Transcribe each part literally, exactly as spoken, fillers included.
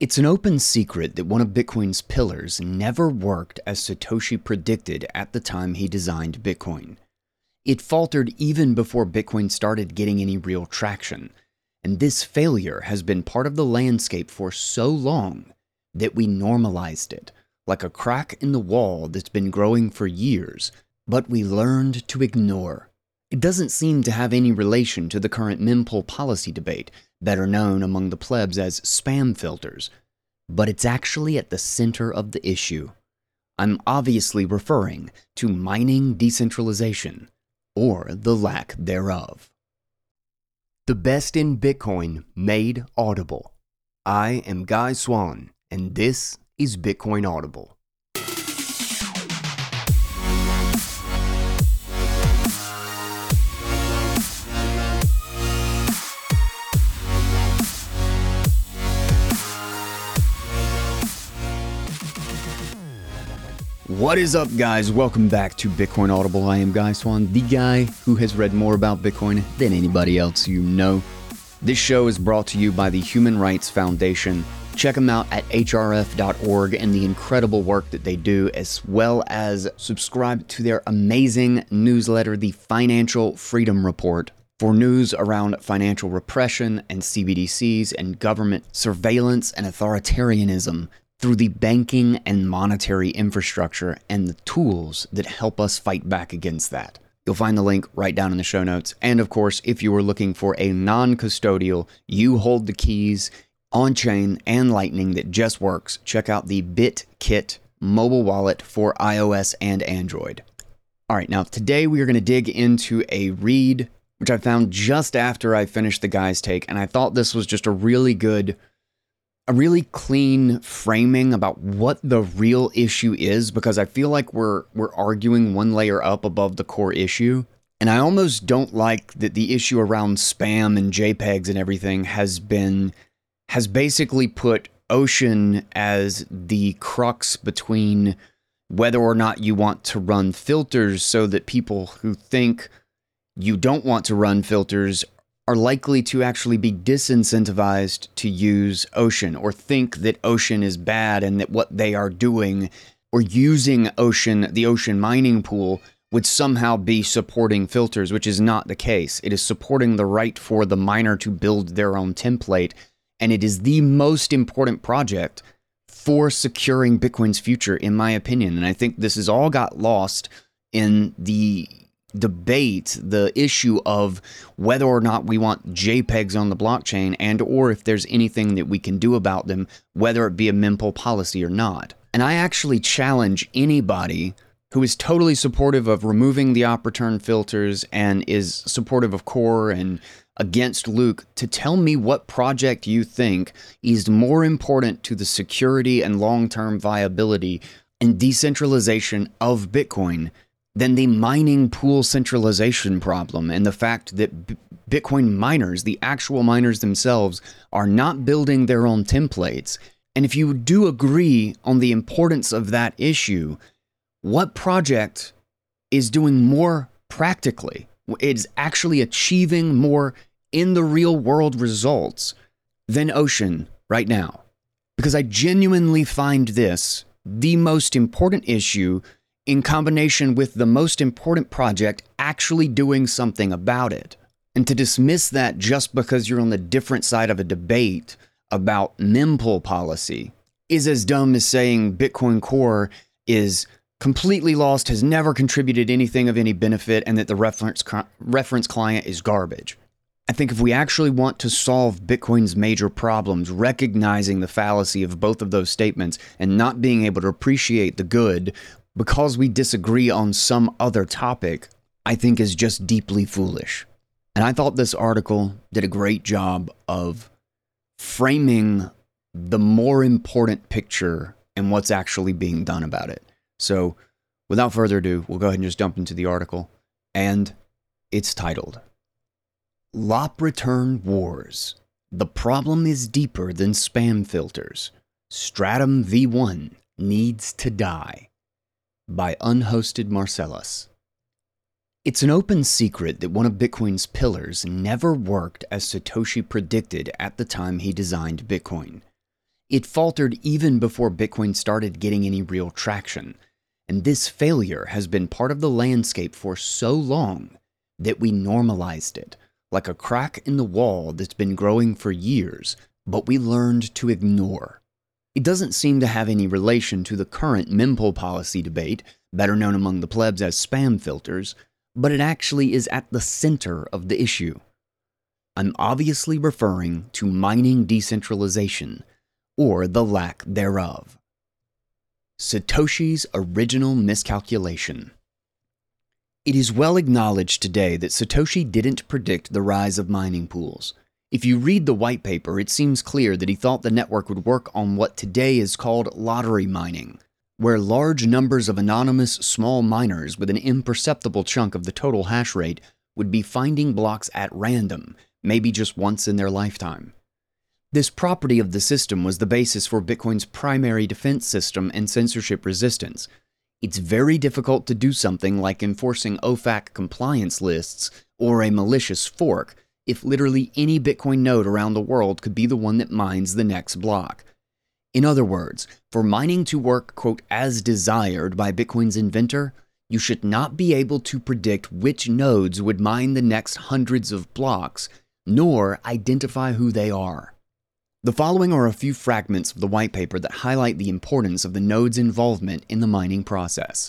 It's an open secret that one of Bitcoin's pillars never worked as Satoshi predicted at the time he designed Bitcoin. It faltered even before Bitcoin started getting any real traction, and this failure has been part of the landscape for so long that we normalized it, like a crack in the wall that's been growing for years, but we learned to ignore. It doesn't seem to have any relation to the current mempool policy debate, better known among the plebs as spam filters, but it's actually at the center of the issue. I'm obviously referring to mining decentralization, or the lack thereof. The best in Bitcoin made audible. I am Guy Swan, and this is Bitcoin Audible. What is up, guys? Welcome back to Bitcoin Audible. I am Guy Swan, the guy who has read more about Bitcoin than anybody else you know. This show is brought to you by the Human Rights Foundation. Check them out at H R F dot org and the incredible work that they do, as well as subscribe to their amazing newsletter, the Financial Freedom Report, for news around financial repression and C B D Cs and government surveillance and authoritarianism through the banking and monetary infrastructure and the tools that help us fight back against that. You'll find the link right down in the show notes. And of course, if you are looking for a non-custodial, you hold the keys, on-chain and Lightning that just works, check out the BitKit mobile wallet for iOS and Android. All right, now today we are going to dig into a read, which I found just after I finished the guy's take, and I thought this was just a really good a really clean framing about what the real issue is, because I feel like we're we're arguing one layer up above the core issue. And I almost don't like that the issue around spam and JPEGs and everything has been has basically put Ocean as the crux between whether or not you want to run filters, so that people who think you don't want to run filters are likely to actually be disincentivized to use Ocean, or think that Ocean is bad and that what they are doing or using Ocean, the Ocean mining pool, would somehow be supporting filters, which is not the case. It is supporting the right for the miner to build their own template, and it is the most important project for securing Bitcoin's future, in my opinion. And I think this has all got lost in the debate, the issue of whether or not we want JPEGs on the blockchain, and or if there's anything that we can do about them, whether it be a mempool policy or not. And I actually challenge anybody who is totally supportive of removing the op return filters and is supportive of Core and against Luke to tell me what project you think is more important to the security and long-term viability and decentralization of Bitcoin than the mining pool centralization problem, and the fact that B- Bitcoin miners, the actual miners themselves, are not building their own templates. And if you do agree on the importance of that issue, what project is doing more practically? It's actually achieving more in the real world results than Ocean right now? Because I genuinely find this the most important issue, in combination with the most important project actually doing something about it. And to dismiss that just because you're on the different side of a debate about mempool policy is as dumb as saying Bitcoin Core is completely lost, has never contributed anything of any benefit, and that the reference co- reference client is garbage. I think if we actually want to solve Bitcoin's major problems, recognizing the fallacy of both of those statements and not being able to appreciate the good because we disagree on some other topic, I think is just deeply foolish. And I thought this article did a great job of framing the more important picture and what's actually being done about it. So without further ado, we'll go ahead and just jump into the article. And it's titled, Op Return Wars. The problem is deeper than spam filters. Stratum V one needs to die. By Unhosted Marcellus. It's an open secret that one of Bitcoin's pillars never worked as Satoshi predicted at the time he designed Bitcoin. It faltered even before Bitcoin started getting any real traction, and this failure has been part of the landscape for so long that we normalized it, like a crack in the wall that's been growing for years, but we learned to ignore. It doesn't seem to have any relation to the current mempool policy debate, better known among the plebs as spam filters, but it actually is at the center of the issue. I'm obviously referring to mining decentralization, or the lack thereof. Satoshi's original miscalculation. It is well acknowledged today that Satoshi didn't predict the rise of mining pools. If you read the white paper, it seems clear that he thought the network would work on what today is called lottery mining, where large numbers of anonymous small miners with an imperceptible chunk of the total hash rate would be finding blocks at random, maybe just once in their lifetime. This property of the system was the basis for Bitcoin's primary defense system and censorship resistance. It's very difficult to do something like enforcing O FAC compliance lists or a malicious fork if literally any Bitcoin node around the world could be the one that mines the next block. In other words, for mining to work, quote, as desired by Bitcoin's inventor, you should not be able to predict which nodes would mine the next hundreds of blocks, nor identify who they are. The following are a few fragments of the white paper that highlight the importance of the node's involvement in the mining process.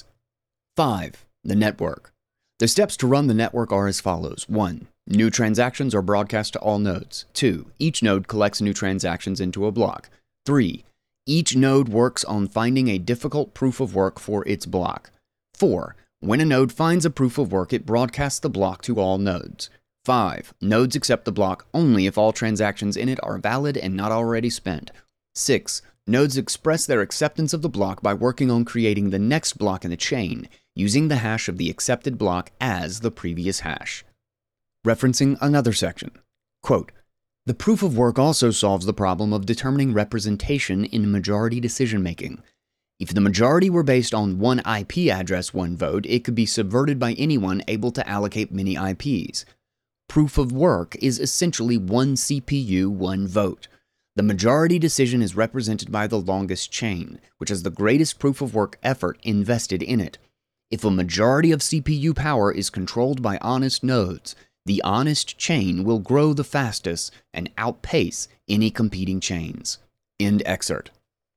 five. The network. The steps to run the network are as follows. one. New transactions are broadcast to all nodes. two. Each node collects new transactions into a block. three. Each node works on finding a difficult proof of work for its block. four. When a node finds a proof of work, it broadcasts the block to all nodes. five. Nodes accept the block only if all transactions in it are valid and not already spent. six. Nodes express their acceptance of the block by working on creating the next block in the chain, using the hash of the accepted block as the previous hash. Referencing another section. Quote, the proof of work also solves the problem of determining representation in majority decision-making. If the majority were based on one I P address, one vote, it could be subverted by anyone able to allocate many I Ps. Proof of work is essentially one C P U, one vote. The majority decision is represented by the longest chain, which has the greatest proof of work effort invested in it. If a majority of C P U power is controlled by honest nodes, the honest chain will grow the fastest and outpace any competing chains. End excerpt.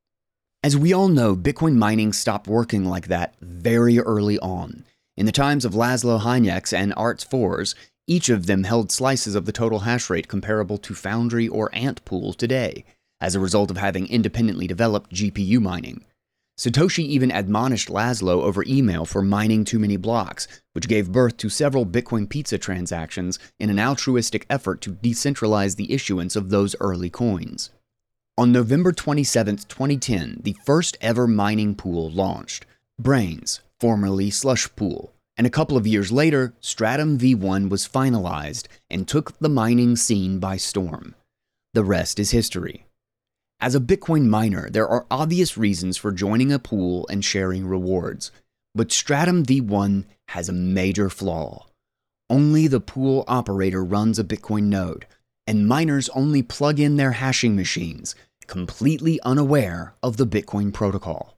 As we all know, Bitcoin mining stopped working like that very early on. In the times of Laszlo Hajneks and Arts Fors, each of them held slices of the total hash rate comparable to Foundry or Ant Pool today, as a result of having independently developed G P U mining. Satoshi even admonished Laszlo over email for mining too many blocks, which gave birth to several Bitcoin Pizza transactions in an altruistic effort to decentralize the issuance of those early coins. On November twenty-seventh, twenty ten, the first ever mining pool launched, Braiins, formerly Slush Pool, and a couple of years later, Stratum V one was finalized and took the mining scene by storm. The rest is history. As a Bitcoin miner, there are obvious reasons for joining a pool and sharing rewards, but Stratum V one has a major flaw. Only the pool operator runs a Bitcoin node, and miners only plug in their hashing machines, completely unaware of the Bitcoin protocol.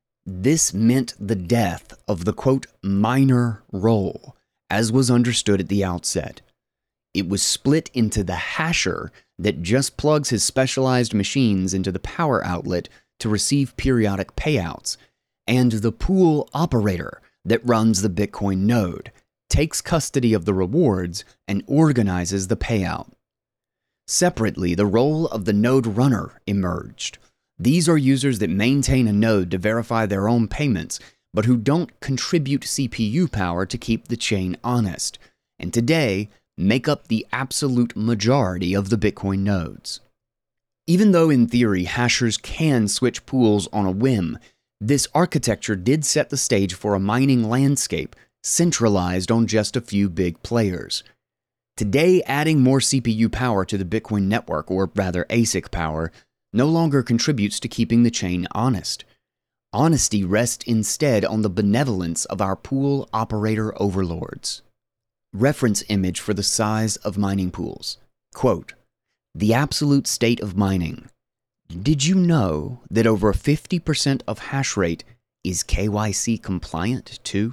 This meant the death of the, quote, miner role, as was understood at the outset. It was split into the hasher that just plugs his specialized machines into the power outlet to receive periodic payouts, and the pool operator that runs the Bitcoin node, takes custody of the rewards, and organizes the payout. Separately, the role of the node runner emerged. These are users that maintain a node to verify their own payments, but who don't contribute C P U power to keep the chain honest, and today make up the absolute majority of the Bitcoin nodes. Even though in theory hashers can switch pools on a whim, this architecture did set the stage for a mining landscape centralized on just a few big players. Today, adding more C P U power to the Bitcoin network, or rather A S I C power, no longer contributes to keeping the chain honest. Honesty rests instead on the benevolence of our pool operator overlords. Reference image for the size of mining pools. Quote, the absolute state of mining. Did you know that over fifty percent of hash rate is K Y C compliant too?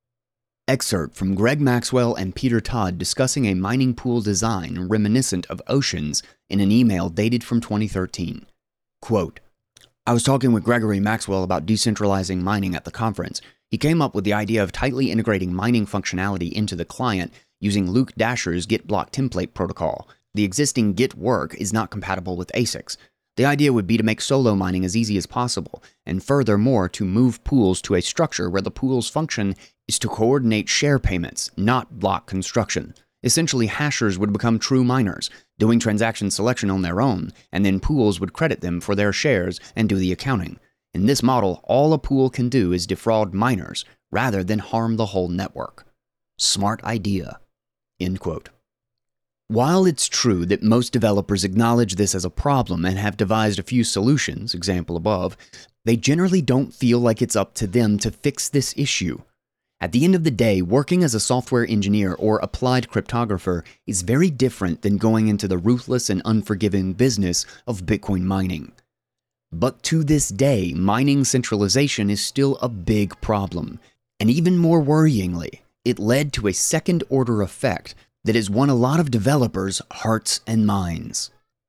Excerpt from Greg Maxwell and Peter Todd discussing a mining pool design reminiscent of Ocean's in an email dated from twenty thirteen. Quote, I was talking with Gregory Maxwell about decentralizing mining at the conference. He came up with the idea of tightly integrating mining functionality into the client using Luke Dasher's Git block template protocol. The existing Git work is not compatible with A S I Cs. The idea would be to make solo mining as easy as possible, and furthermore to move pools to a structure where the pool's function is to coordinate share payments, not block construction. Essentially, hashers would become true miners, doing transaction selection on their own, and then pools would credit them for their shares and do the accounting. In this model, all a pool can do is defraud miners, rather than harm the whole network. Smart idea. End quote. While it's true that most developers acknowledge this as a problem and have devised a few solutions, example above, they generally don't feel like it's up to them to fix this issue. At the end of the day, working as a software engineer or applied cryptographer is very different than going into the ruthless and unforgiving business of Bitcoin mining. But to this day, mining centralization is still a big problem, and even more worryingly, it led to a second-order effect that has won a lot of developers' hearts and minds.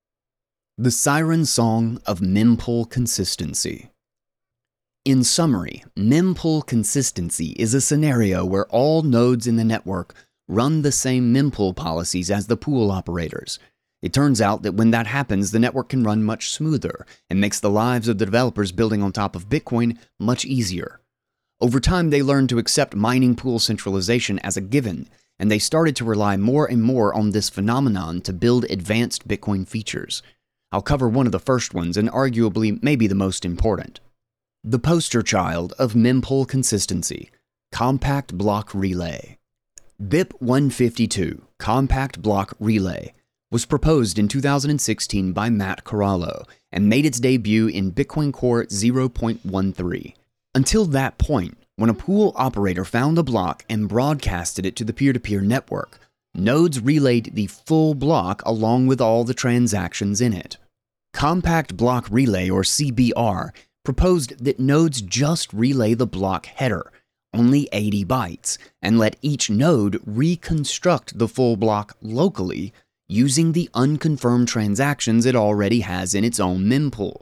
The siren song of mempool consistency. In summary, mempool consistency is a scenario where all nodes in the network run the same mempool policies as the pool operators. It turns out that when that happens, the network can run much smoother and makes the lives of the developers building on top of Bitcoin much easier. Over time, they learned to accept mining pool centralization as a given, and they started to rely more and more on this phenomenon to build advanced Bitcoin features. I'll cover one of the first ones and arguably maybe the most important. The poster child of mempool consistency, Compact Block Relay. B I P one fifty-two, Compact Block Relay, was proposed in two thousand sixteen by Matt Corallo and made its debut in Bitcoin Core zero point thirteen. Until that point, when a pool operator found a block and broadcasted it to the peer-to-peer network, nodes relayed the full block along with all the transactions in it. Compact Block Relay, or C B R, proposed that nodes just relay the block header, only eighty bytes, and let each node reconstruct the full block locally using the unconfirmed transactions it already has in its own mempool.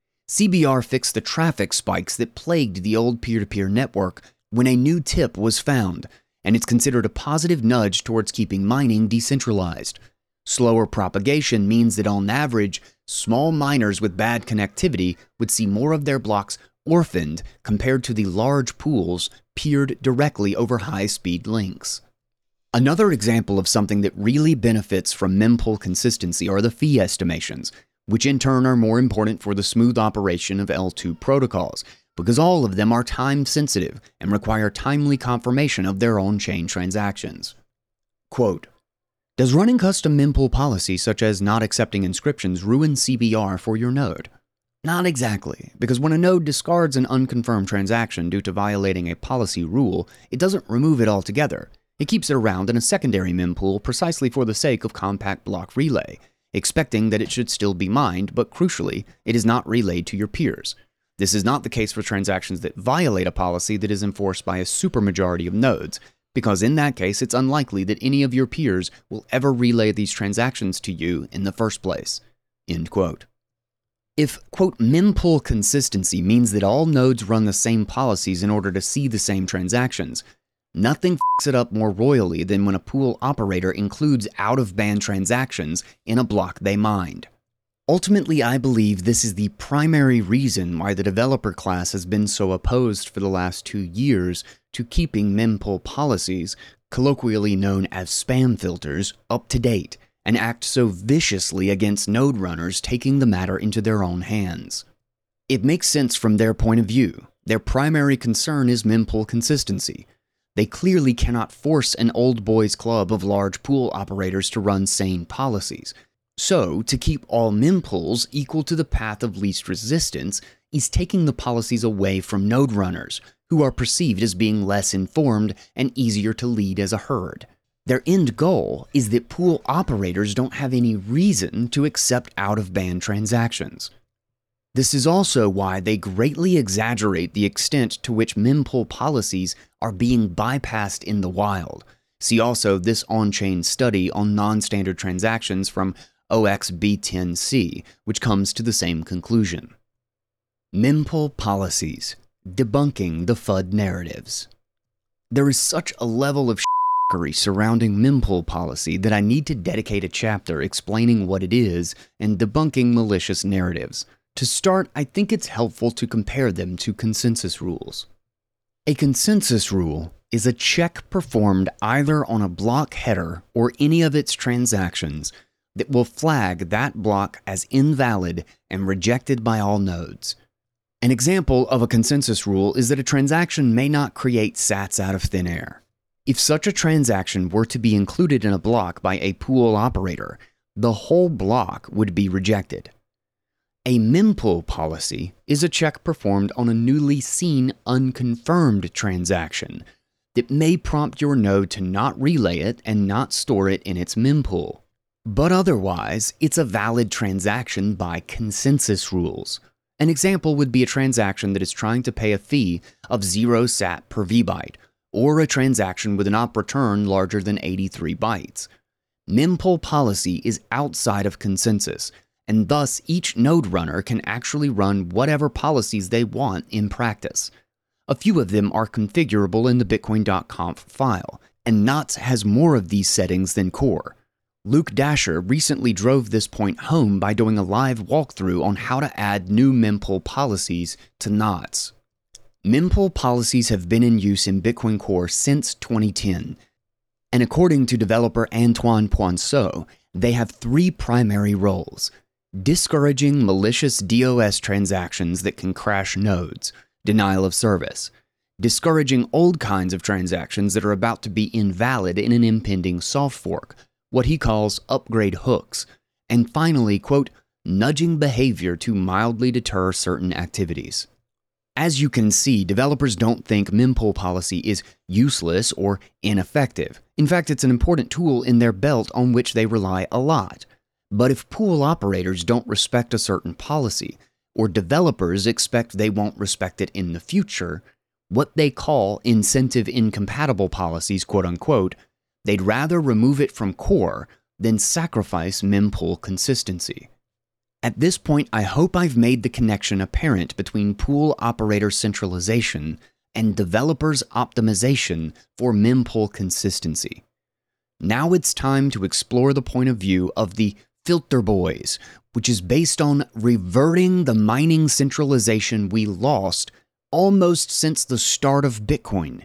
C B R fixed the traffic spikes that plagued the old peer-to-peer network when a new tip was found, and it's considered a positive nudge towards keeping mining decentralized. Slower propagation means that on average, small miners with bad connectivity would see more of their blocks orphaned compared to the large pools peered directly over high-speed links. Another example of something that really benefits from mempool consistency are the fee estimations, which in turn are more important for the smooth operation of L two protocols, because all of them are time-sensitive and require timely confirmation of their on-chain transactions. Quote, does running custom mempool policies such as not accepting inscriptions ruin C B R for your node? Not exactly, because when a node discards an unconfirmed transaction due to violating a policy rule, it doesn't remove it altogether. It keeps it around in a secondary mempool precisely for the sake of Compact Block Relay, expecting that it should still be mined, but crucially, it is not relayed to your peers. This is not the case for transactions that violate a policy that is enforced by a supermajority of nodes, because in that case, it's unlikely that any of your peers will ever relay these transactions to you in the first place. End quote. If, quote, mempool consistency means that all nodes run the same policies in order to see the same transactions, nothing f***s it up more royally than when a pool operator includes out-of-band transactions in a block they mined. Ultimately, I believe this is the primary reason why the developer class has been so opposed for the last two years to keeping mempool policies, colloquially known as spam filters, up to date, and act so viciously against node runners taking the matter into their own hands. It makes sense from their point of view. Their primary concern is mempool consistency. They clearly cannot force an old boys club of large pool operators to run sane policies. So, to keep all mempools equal to the path of least resistance is taking the policies away from node runners, who are perceived as being less informed and easier to lead as a herd. Their end goal is that pool operators don't have any reason to accept out-of-band transactions. This is also why they greatly exaggerate the extent to which mempool policies are being bypassed in the wild. See also this on-chain study on non-standard transactions from O X B ten C, which comes to the same conclusion. Mempool policies, debunking the F U D narratives. There is such a level of shit surrounding mempool policy that I need to dedicate a chapter explaining what it is and debunking malicious narratives. To start, I think it's helpful to compare them to consensus rules. A consensus rule is a check performed either on a block header or any of its transactions that will flag that block as invalid and rejected by all nodes. An example of a consensus rule is that a transaction may not create sats out of thin air. If such a transaction were to be included in a block by a pool operator, the whole block would be rejected. A mempool policy is a check performed on a newly seen unconfirmed transaction that may prompt your node to not relay it and not store it in its mempool. But otherwise, it's a valid transaction by consensus rules. An example would be a transaction that is trying to pay a fee of zero sat per vbyte, or a transaction with an op return larger than eighty-three bytes. Mempool policy is outside of consensus, and thus each node runner can actually run whatever policies they want in practice. A few of them are configurable in the bitcoin dot conf file, and Knots has more of these settings than Core. Luke Dasher recently drove this point home by doing a live walkthrough on how to add new mempool policies to Knots. Mempool policies have been in use in Bitcoin Core since twenty ten, and according to developer Antoine Poinceau, they have three primary roles: discouraging malicious DOS transactions that can crash nodes, denial of service, discouraging old kinds of transactions that are about to be invalid in an impending soft fork, what he calls upgrade hooks, and finally, quote, nudging behavior to mildly deter certain activities. As you can see, developers don't think mempool policy is useless or ineffective. In fact, it's an important tool in their belt on which they rely a lot. But if pool operators don't respect a certain policy, or developers expect they won't respect it in the future, what they call incentive-incompatible policies, quote-unquote, they'd rather remove it from core than sacrifice mempool consistency. At this point, I hope I've made the connection apparent between pool operator centralization and developers' optimization for mempool consistency. Now it's time to explore the point of view of the Filter Boys, which is based on reverting the mining centralization we lost almost since the start of Bitcoin,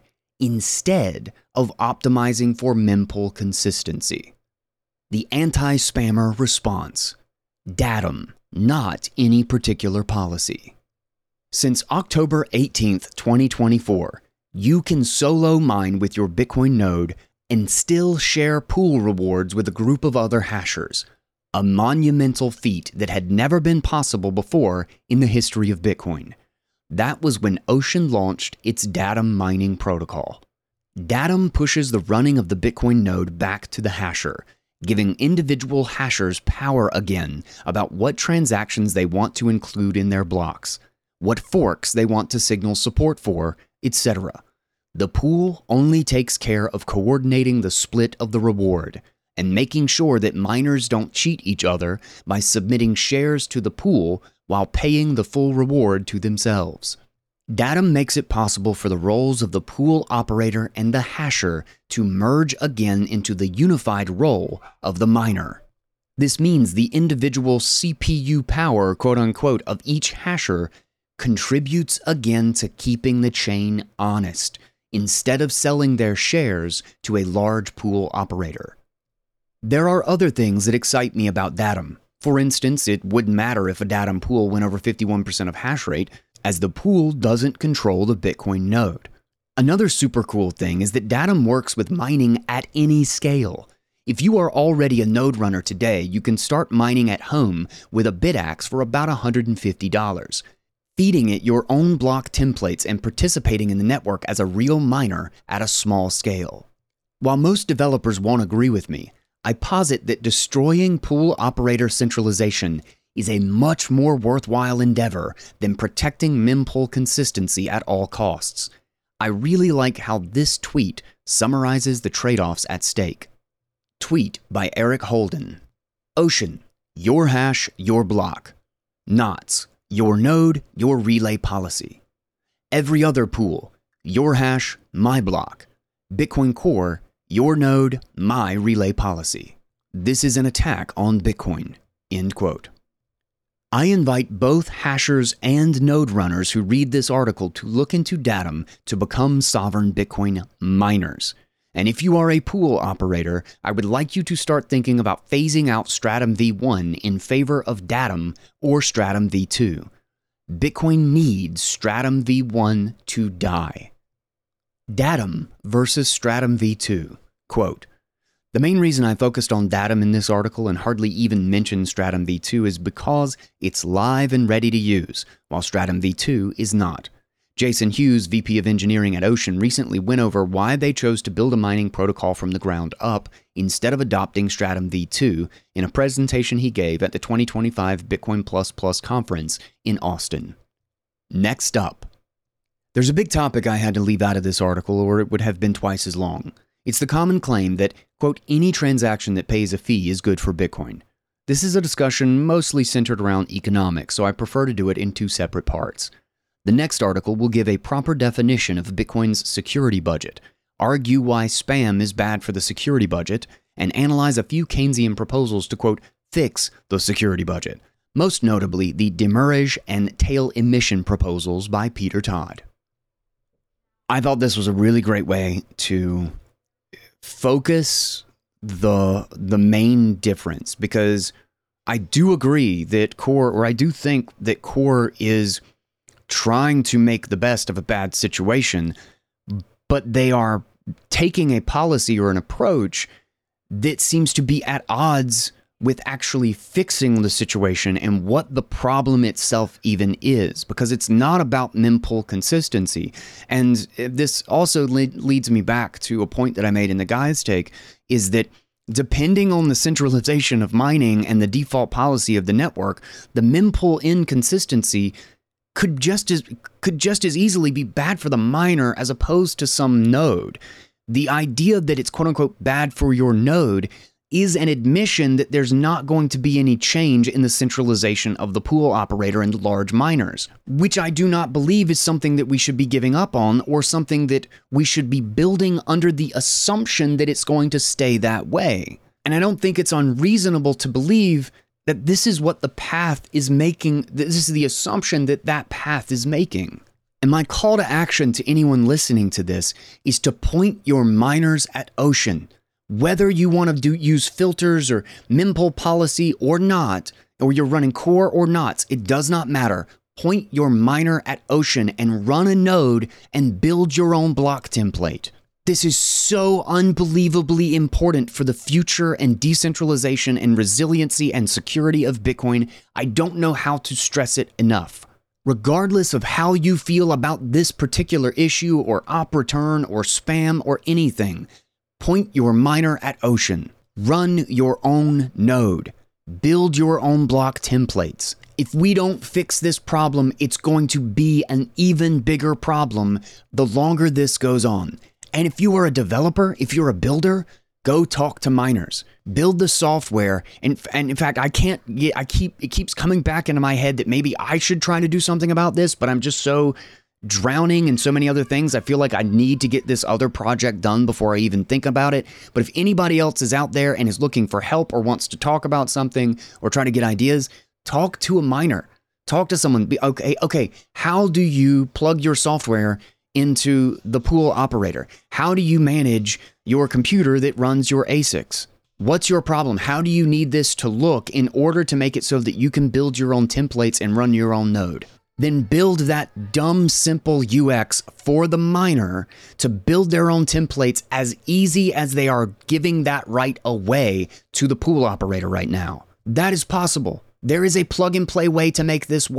instead of optimizing for mempool consistency. The anti-spammer response: Datum, not any particular policy. Since October eighteenth, twenty twenty-four, you can solo mine with your Bitcoin node and still share pool rewards with a group of other hashers, a monumental feat that had never been possible before in the history of Bitcoin. That was when Ocean launched its Datum mining protocol. Datum pushes the running of the Bitcoin node back to the hasher, giving individual hashers power again about what transactions they want to include in their blocks, what forks they want to signal support for, et cetera. The pool only takes care of coordinating the split of the reward and making sure that miners don't cheat each other by submitting shares to the pool while paying the full reward to themselves. Datum makes it possible for the roles of the pool operator and the hasher to merge again into the unified role of the miner. This means the individual C P U power, quote-unquote, of each hasher contributes again to keeping the chain honest, instead of selling their shares to a large pool operator. There are other things that excite me about Datum. For instance, it wouldn't matter if a Datum pool went over fifty-one percent of hash rate, as the pool doesn't control the Bitcoin node. Another super cool thing is that Datum works with mining at any scale. If you are already a node runner today, you can start mining at home with a BitAxe for about one hundred fifty dollars. Feeding it your own block templates and participating in the network as a real miner at a small scale. While most developers won't agree with me, I posit that destroying pool operator centralization is a much more worthwhile endeavor than protecting mempool consistency at all costs. I really like how this tweet summarizes the trade-offs at stake. Tweet by Eric Holden. Ocean, your hash, your block. Knots, your node, your relay policy. Every other pool, your hash, my block. Bitcoin Core, your node, my relay policy. This is an attack on Bitcoin. End quote. I invite both hashers and node runners who read this article to look into Datum to become sovereign Bitcoin miners. And if you are a pool operator, I would like you to start thinking about phasing out Stratum v one in favor of Datum or Stratum v two. Bitcoin needs Stratum v one to die. Datum versus Stratum v two. Quote, the main reason I focused on Datum in this article and hardly even mentioned Stratum v two is because it's live and ready to use, while Stratum v two is not. Jason Hughes, V P of Engineering at Ocean, recently went over why they chose to build a mining protocol from the ground up instead of adopting Stratum v two in a presentation he gave at the twenty twenty-five Bitcoin Plus Plus conference in Austin. Next up. There's a big topic I had to leave out of this article or it would have been twice as long. It's the common claim that, quote, any transaction that pays a fee is good for Bitcoin. This is a discussion mostly centered around economics, so I prefer to do it in two separate parts. The next article will give a proper definition of Bitcoin's security budget, argue why spam is bad for the security budget, and analyze a few Keynesian proposals to, quote, fix the security budget, most notably the demurrage and tail emission proposals by Peter Todd. I thought this was a really great way to focus the the main difference, because I do agree that Core, or I do think that Core is trying to make the best of a bad situation, but they are taking a policy or an approach that seems to be at odds with actually fixing the situation and what the problem itself even is, because it's not about mempool consistency. And this also le- leads me back to a point that I made in the Guy's Take, is that depending on the centralization of mining and the default policy of the network, the mempool inconsistency could just as could just as easily be bad for the miner as opposed to some node. The idea that it's quote-unquote bad for your node is an admission that there's not going to be any change in the centralization of the pool operator and large miners, which I do not believe is something that we should be giving up on or something that we should be building under the assumption that it's going to stay that way. And I don't think it's unreasonable to believe that this is what the path is making, this is the assumption that that path is making. And my call to action to anyone listening to this is to point your miners at Ocean. Whether you want to do use filters or mempool policy or not, or you're running Core or not, it does not matter. Point your miner at Ocean and run a node and build your own block template. This is so unbelievably important for the future and decentralization and resiliency and security of Bitcoin. I don't know how to stress it enough. Regardless of how you feel about this particular issue or op return or spam or anything, point your miner at Ocean. Run your own node. Build your own block templates. If we don't fix this problem, it's going to be an even bigger problem the longer this goes on. And if you are a developer, if you're a builder, go talk to miners. Build the software. And, and in fact, I can't, I keep, it keeps coming back into my head that maybe I should try to do something about this, but I'm just so drowning in so many other things. I feel like I need to get this other project done before I even think about it. But if anybody else is out there and is looking for help or wants to talk about something or try to get ideas, talk to a miner. Talk to someone. Be okay, okay, how do you plug your software into the pool operator? How do you manage your computer that runs your A SICs? What's your problem? How do you need this to look in order to make it so that you can build your own templates and run your own node? Then build that dumb, simple U X for the miner to build their own templates as easy as they are giving that right away to the pool operator right now. That is possible. There is a plug and play way to make this work.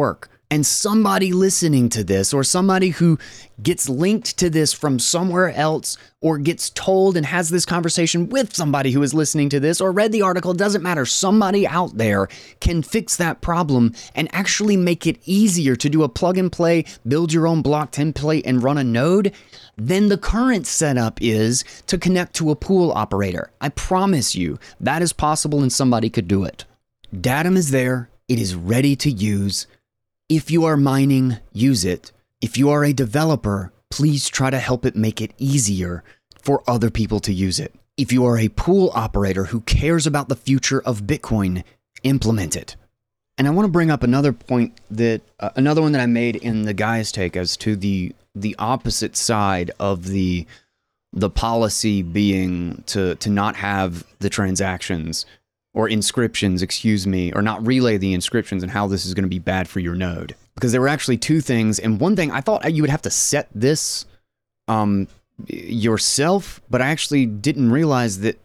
And somebody listening to this, or somebody who gets linked to this from somewhere else, or gets told and has this conversation with somebody who is listening to this, or read the article, doesn't matter. Somebody out there can fix that problem and actually make it easier to do a plug and play, build your own block template and run a node than the current setup is to connect to a pool operator. I promise you that is possible and somebody could do it. Datum is there. It is ready to use. If you are mining, use it. If you are a developer, please try to help it make it easier for other people to use it. If you are a pool operator who cares about the future of Bitcoin, implement it. And I want to bring up another point that, uh, another one that I made in the guy's take as to the the opposite side of the the policy being to to not have the transactions or inscriptions, excuse me, or not relay the inscriptions, and how this is going to be bad for your node. Because there were actually two things, and one thing, I thought you would have to set this um, yourself, but I actually didn't realize that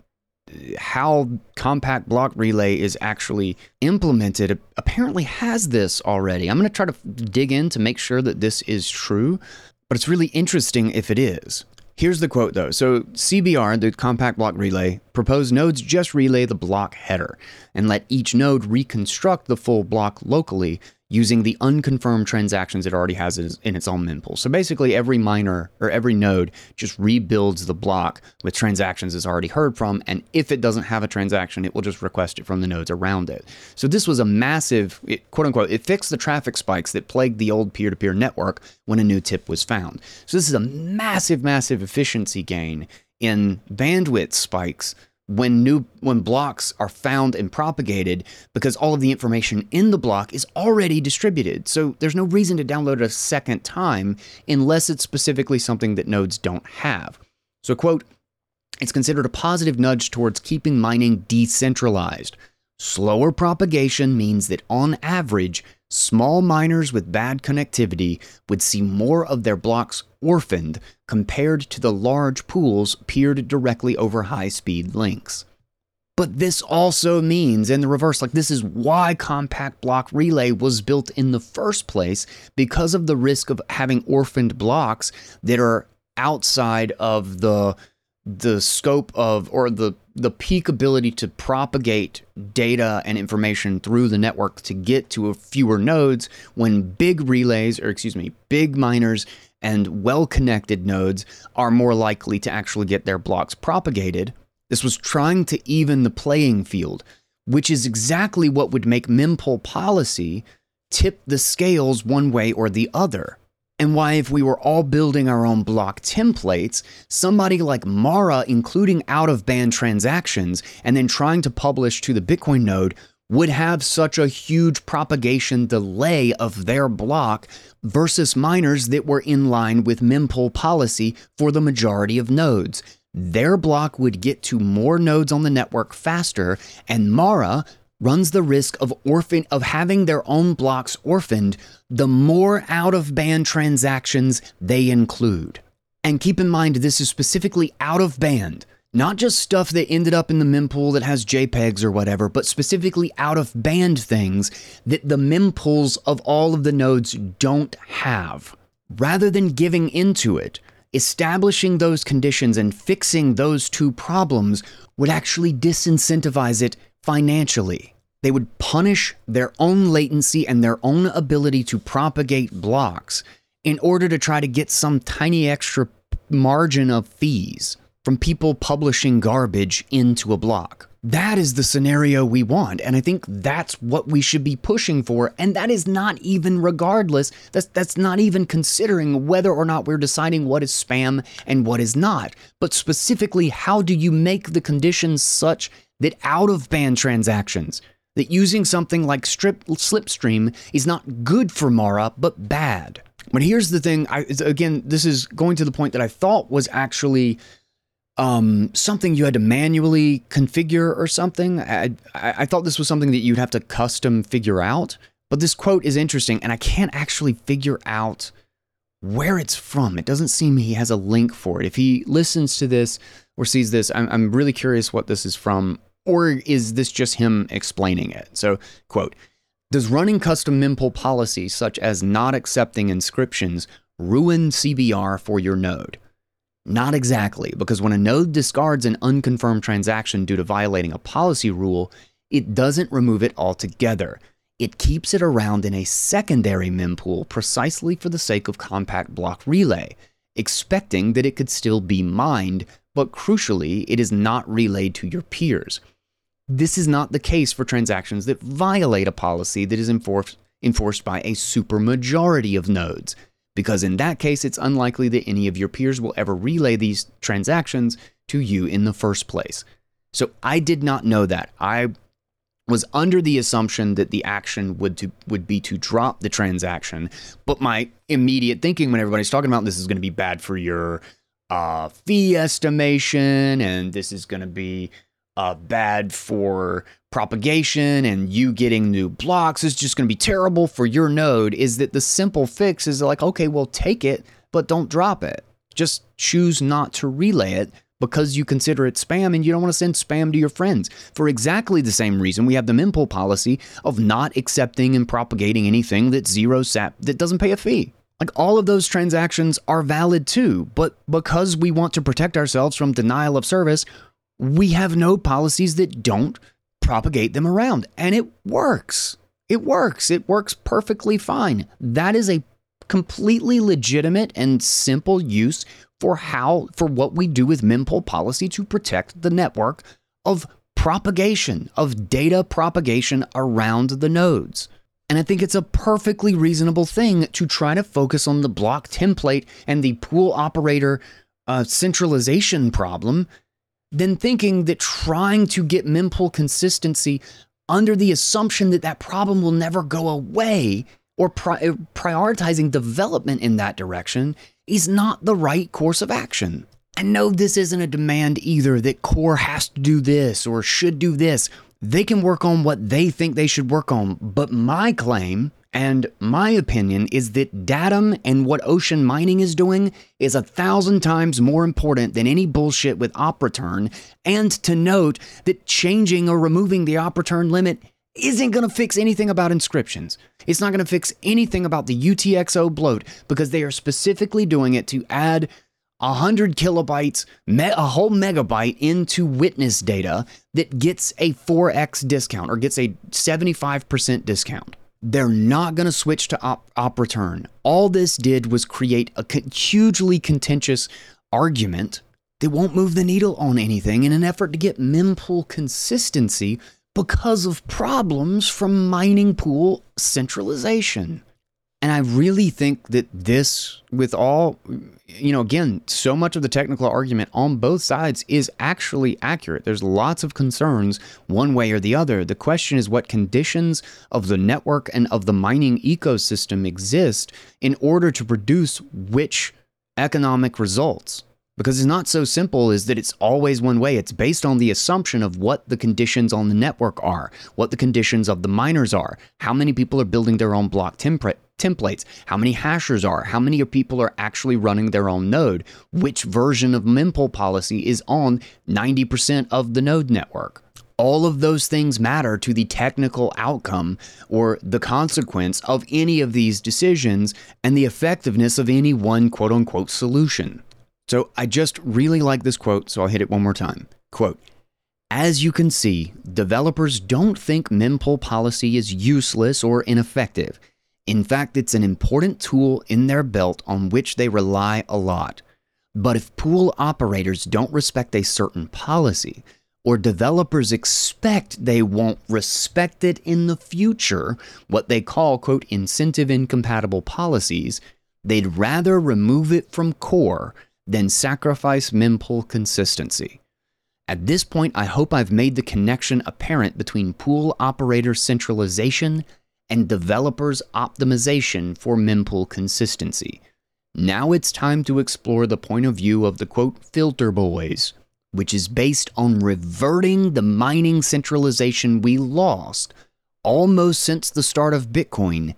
how Compact Block Relay is actually implemented apparently has this already. I'm going to try to dig in to make sure that this is true, but it's really interesting if it is. Here's the quote though. So C B R, the Compact Block Relay, proposed nodes just relay the block header and let each node reconstruct the full block locally using the unconfirmed transactions it already has in its own mempool. So basically every miner or every node just rebuilds the block with transactions it's already heard from, and if it doesn't have a transaction, it will just request it from the nodes around it. So this was a massive, it, quote unquote, it fixed the traffic spikes that plagued the old peer-to-peer network when a new tip was found. So this is a massive, massive efficiency gain in bandwidth spikes when new when blocks are found and propagated, because all of the information in the block is already distributed. So there's no reason to download it a second time unless it's specifically something that nodes don't have. So quote, it's considered a positive nudge towards keeping mining decentralized. Slower propagation means that on average, small miners with bad connectivity would see more of their blocks orphaned compared to the large pools peered directly over high-speed links. But this also means, in the reverse, like this is why Compact Block Relay was built in the first place, because of the risk of having orphaned blocks that are outside of the the scope of, or the the peak ability to propagate data and information through the network to get to a fewer nodes, when big relays, or excuse me, big miners and well-connected nodes are more likely to actually get their blocks propagated. This was trying to even the playing field, which is exactly what would make mempool policy tip the scales one way or the other. And why, if we were all building our own block templates, somebody like Mara including out-of-band transactions and then trying to publish to the Bitcoin node would have such a huge propagation delay of their block versus miners that were in line with mempool policy for the majority of nodes. Their block would get to more nodes on the network faster, and Mara runs the risk of orphan of having their own blocks orphaned the more out-of-band transactions they include. And keep in mind, this is specifically out-of-band, not just stuff that ended up in the mempool that has JPEGs or whatever, but specifically out-of-band things that the mempools of all of the nodes don't have. Rather than giving into it, establishing those conditions and fixing those two problems would actually disincentivize it financially. They would punish their own latency and their own ability to propagate blocks in order to try to get some tiny extra margin of fees from people publishing garbage into a block. That is the scenario we want, and I think that's what we should be pushing for, and that is not even regardless, that's, that's not even considering whether or not we're deciding what is spam and what is not, but specifically, how do you make the conditions such that out-of-band transactions, that using something like strip, Slipstream is not good for Mara, but bad. But here's the thing, I, again, this is going to the point that I thought was actually um, something you had to manually configure or something. I, I, I thought this was something that you'd have to custom figure out, but this quote is interesting, and I can't actually figure out where it's from. It doesn't seem he has a link for it. If he listens to this or sees this, I'm, I'm really curious what this is from. Or is this just him explaining it? So, quote, Does running custom mempool policies such as not accepting inscriptions ruin C B R for your node? Not exactly, because when a node discards an unconfirmed transaction due to violating a policy rule, it doesn't remove it altogether. It keeps it around in a secondary mempool precisely for the sake of compact block relay, expecting that it could still be mined, but crucially, it is not relayed to your peers. This is not the case for transactions that violate a policy that is enforced, enforced by a supermajority of nodes, because in that case, it's unlikely that any of your peers will ever relay these transactions to you in the first place. So I did not know that. I was under the assumption that the action would to, would be to drop the transaction, but my immediate thinking when everybody's talking about this is going to be bad for your uh, fee estimation, and this is going to be uh, bad for propagation, and you getting new blocks is just going to be terrible for your node, is that the simple fix is like, okay, well, take it, but don't drop it. Just choose not to relay it, because you consider it spam and you don't want to send spam to your friends. For exactly the same reason, we have the mempool policy of not accepting and propagating anything that zero sap that doesn't pay a fee. Like, all of those transactions are valid too, but because we want to protect ourselves from denial of service, we have node policies that don't propagate them around. And it works. It works. It works perfectly fine. That is a completely legitimate and simple use for how, for what we do with mempool policy to protect the network of propagation, of data propagation around the nodes. And I think it's a perfectly reasonable thing to try to focus on the block template and the pool operator uh, centralization problem than thinking that trying to get mempool consistency under the assumption that that problem will never go away, or pri- prioritizing development in that direction, is not the right course of action. And no, this isn't a demand either that Core has to do this or should do this. They can work on what they think they should work on. But my claim and my opinion is that Datum and what Ocean Mining is doing is a thousand times more important than any bullshit with op return. And to note that changing or removing the op return limit isn't going to fix anything about inscriptions. It's not going to fix anything about the U T X O bloat, because they are specifically doing it to add one hundred kilobytes, me- a whole megabyte into witness data that gets a four X discount or gets a seventy-five percent discount. They're not going to switch to op, op return. All this did was create a co- hugely contentious argument that won't move the needle on anything in an effort to get mempool consistency because of problems from mining pool centralization. And I really think that this, with all, you know, again, so much of the technical argument on both sides is actually accurate. There's lots of concerns one way or the other. The question is what conditions of the network and of the mining ecosystem exist in order to produce which economic results. Because it's not so simple as that it's always one way. It's based on the assumption of what the conditions on the network are, what the conditions of the miners are, how many people are building their own block template, templates, how many hashers are, how many people are actually running their own node, which version of mempool policy is on ninety percent of the node network. All of those things matter to the technical outcome or the consequence of any of these decisions and the effectiveness of any one quote-unquote solution. So I just really like this quote, so I'll hit it one more time. Quote, "As you can see, developers don't think mempool policy is useless or ineffective. In fact, it's an important tool in their belt on which they rely a lot. But if pool operators don't respect a certain policy, or developers expect they won't respect it in the future, what they call, quote, incentive incompatible policies, they'd rather remove it from core than sacrifice mempool consistency. At this point, I hope I've made the connection apparent between pool operator centralization and developers' optimization for mempool consistency. Now it's time to explore the point of view of the, quote, filter boys, which is based on reverting the mining centralization we lost almost since the start of Bitcoin,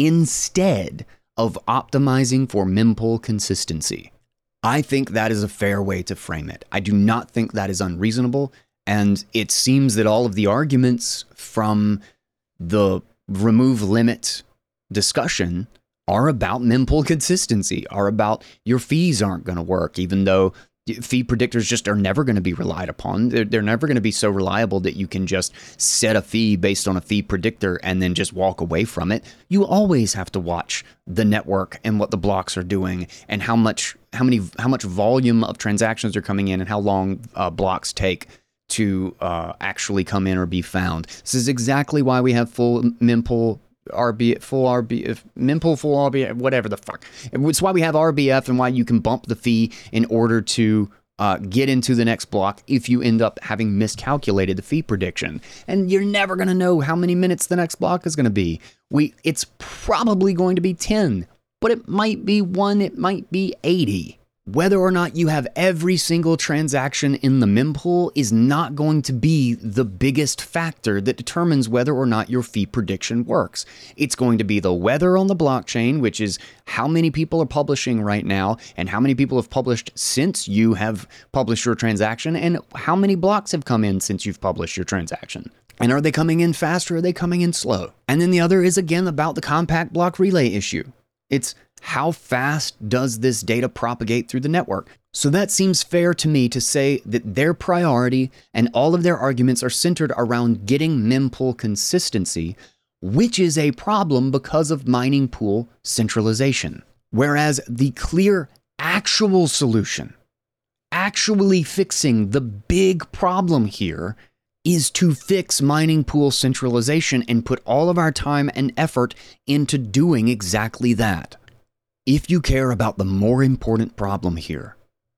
instead of optimizing for mempool consistency. I think that is a fair way to frame it. I do not think that is unreasonable, and it seems that all of the arguments from the remove limit discussion are about mempool consistency, are about your fees aren't going to work, even though fee predictors just are never going to be relied upon. They're, they're never going to be so reliable that you can just set a fee based on a fee predictor and then just walk away from it. You always have to watch the network and what the blocks are doing and how much how many how much volume of transactions are coming in and how long uh, blocks take to uh, actually come in or be found. This is exactly why we have full mempool R B F, full R B F, mempool, full R B F, whatever the fuck. It's why we have R B F and why you can bump the fee in order to uh, get into the next block if you end up having miscalculated the fee prediction. And you're never going to know how many minutes the next block is going to be. We, it's probably going to be ten, but it might be one, it might be eighty. Whether or not you have every single transaction in the mempool is not going to be the biggest factor that determines whether or not your fee prediction works. It's going to be the weather on the blockchain, which is how many people are publishing right now and how many people have published since you have published your transaction and how many blocks have come in since you've published your transaction. And are they coming in fast or are they coming in slow? And then the other is again about the compact block relay issue. It's how fast does this data propagate through the network? So that seems fair to me to say that their priority and all of their arguments are centered around getting mempool consistency, which is a problem because of mining pool centralization. Whereas the clear actual solution, actually fixing the big problem here, is to fix mining pool centralization and put all of our time and effort into doing exactly that. If you care about the more important problem here,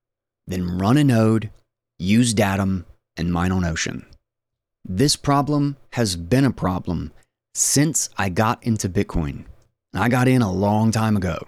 then run a node, use Datum, and mine on Ocean. This problem has been a problem since I got into Bitcoin. I got in a long time ago.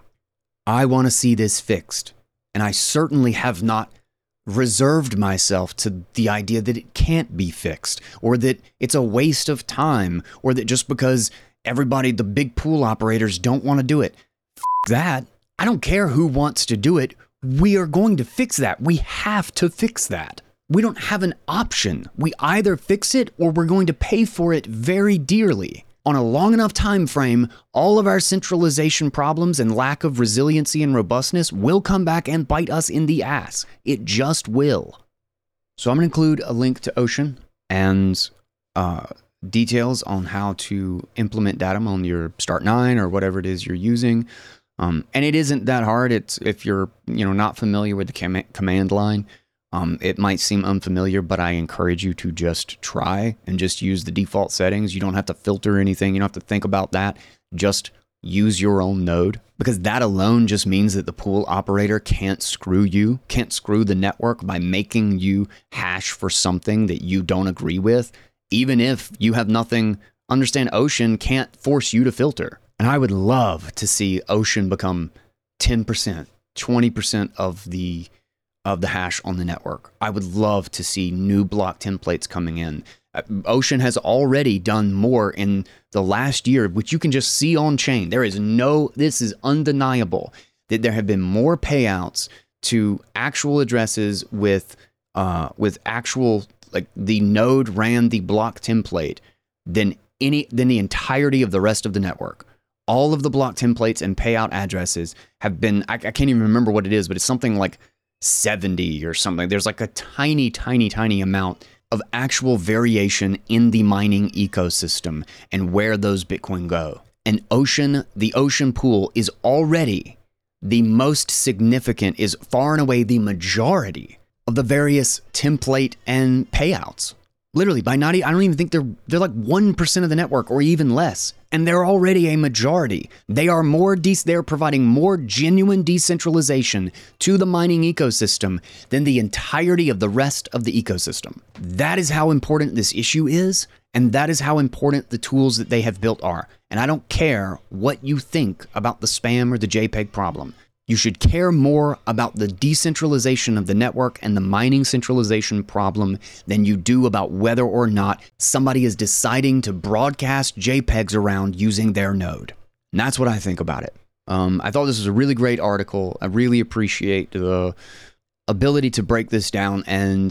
I want to see this fixed, and I certainly have not reserved myself to the idea that it can't be fixed, or that it's a waste of time, or that just because everybody, the big pool operators, don't want to do it. F that. I don't care who wants to do it. We are going to fix that. We have to fix that. We don't have an option. We either fix it or we're going to pay for it very dearly. On a long enough time frame, all of our centralization problems and lack of resiliency and robustness will come back and bite us in the ass. It just will. So I'm going to include a link to Ocean and uh, details on how to implement Datum on your Start nine or whatever it is you're using. Um, and it isn't that hard. It's if you're you know not familiar with the com- command line, um, it might seem unfamiliar, but I encourage you to just try and just use the default settings. You don't have to filter anything. You don't have to think about that. Just use your own node, because that alone just means that the pool operator can't screw you, can't screw the network by making you hash for something that you don't agree with, even if you have nothing. Understand, Ocean can't force you to filter. And I would love to see Ocean become ten percent, twenty percent of the of the hash on the network. I would love to see new block templates coming in. Ocean has already done more in the last year, which you can just see on chain. There is no, this is undeniable, that there have been more payouts to actual addresses with uh, with actual, like the node ran the block template than any than the entirety of the rest of the network. All of the block templates and payout addresses have been, I, I can't even remember what it is, but it's something like seventy or something. There's like a tiny, tiny, tiny amount of actual variation in the mining ecosystem and where those Bitcoin go. And Ocean, the Ocean pool is already the most significant, is far and away the majority of the various template and payouts. Literally, by not, I don't even think they're they're like one percent of the network or even less. And they're already a majority. They are more de- they're providing more genuine decentralization to the mining ecosystem than the entirety of the rest of the ecosystem. That is how important this issue is, and that is how important the tools that they have built are. And I don't care what you think about the spam or the JPEG problem. You should care more about the decentralization of the network and the mining centralization problem than you do about whether or not somebody is deciding to broadcast JPEGs around using their node. And that's what I think about it. Um, I thought this was a really great article. I really appreciate the ability to break this down and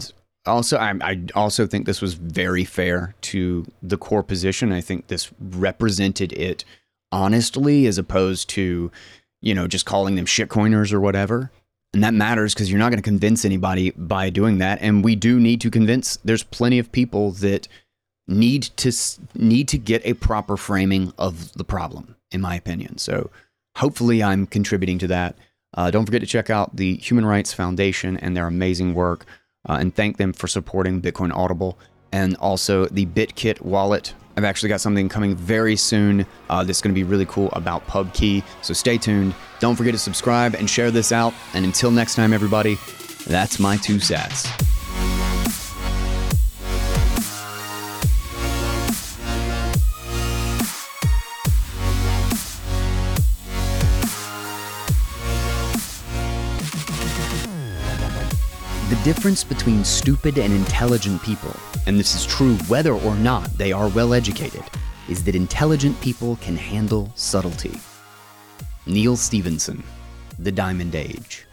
Also, I, I also think this was very fair to the core position. I think this represented it honestly, as opposed to, you know, just calling them shitcoiners or whatever. And that matters because you're not going to convince anybody by doing that. And we do need to convince. There's plenty of people that need to need to get a proper framing of the problem, in my opinion. So hopefully I'm contributing to that. Uh, don't forget to check out the Human Rights Foundation and their amazing work. Uh, and thank them for supporting Bitcoin Audible, and also the BitKit wallet. I've actually got something coming very soon uh, that's going to be really cool about PubKey, so stay tuned. Don't forget to subscribe and share this out, and until next time, everybody, that's my two sats. The difference between stupid and intelligent people, and this is true whether or not they are well educated, is that intelligent people can handle subtlety. Neal Stephenson, The Diamond Age.